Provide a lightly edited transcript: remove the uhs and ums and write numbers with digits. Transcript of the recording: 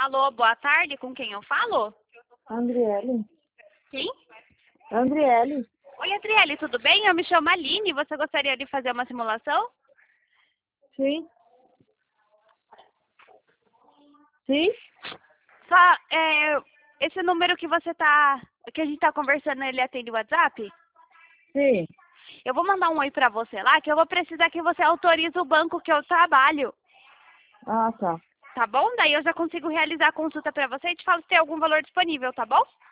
Alô, boa tarde, com quem eu falo? Andriele. Quem? Andriele. Oi, Adriele, tudo bem? Eu me chamo Aline, você gostaria de fazer uma simulação? Sim. Sim? Só, esse número que que a gente tá conversando, ele atende o WhatsApp? Sim. Eu vou mandar um oi pra você lá, que eu vou precisar que você autorize o banco que eu trabalho, Ah, tá. tá bom? Daí eu já consigo realizar a consulta pra você e te falo se tem algum valor disponível, tá bom?